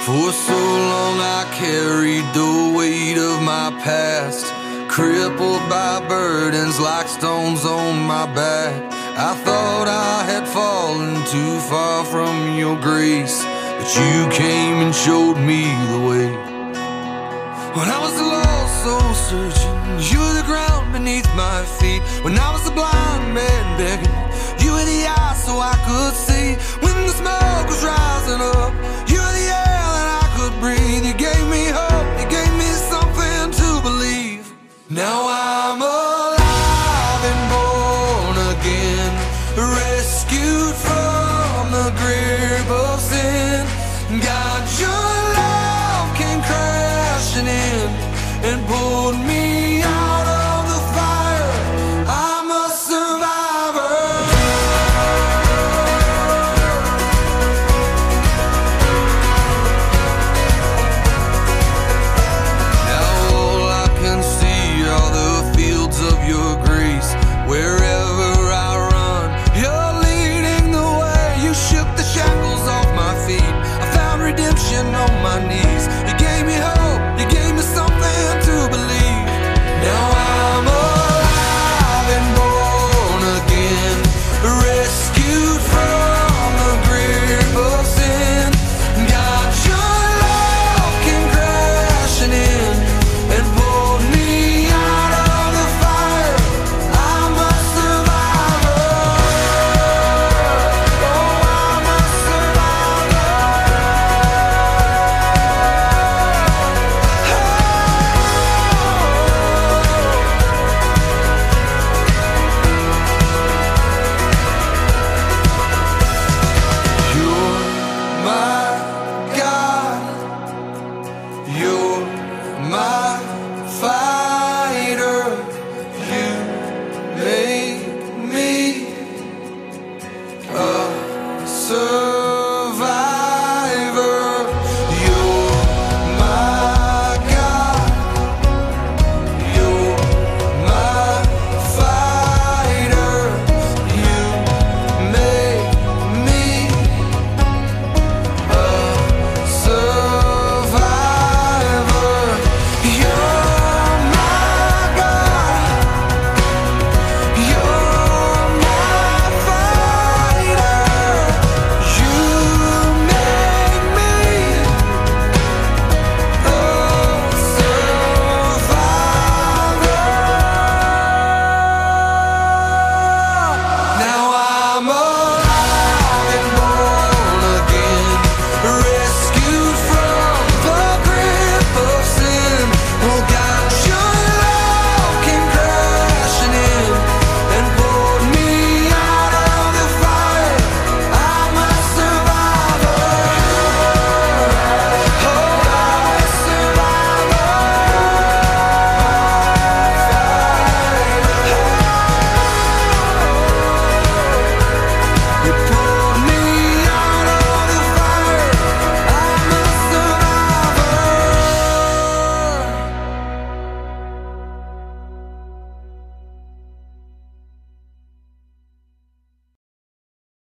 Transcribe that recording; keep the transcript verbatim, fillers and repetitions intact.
For so long I carried the weight of my past, crippled by burdens like stones on my back. I thought I had fallen too far from your grace, but you came and showed me the way. When I was lost, so searching, you were the ground beneath my feet. When I was a blind man begging, you were the eyes so I could see. When the smoke was rising up, you were the air that I could breathe. You gave me hope, you gave me something to believe. Now I'm alive and born again, rescued from the grip of sin. God, your love came crashing in and pulled me out of the fire. I'm a survivor. Now all I can see are the fields of your grace. Wherever I run, you're leading the way. You shook the shackles off my feet. I found redemption on my knees. You gave me hope, you gave me something to believe. Now I'm alive and born again, rescued from the grip of sin. God, your love came crashing in and pulled me out of the fire. I'm a survivor. Oh, I'm a survivor. You're my God, you're my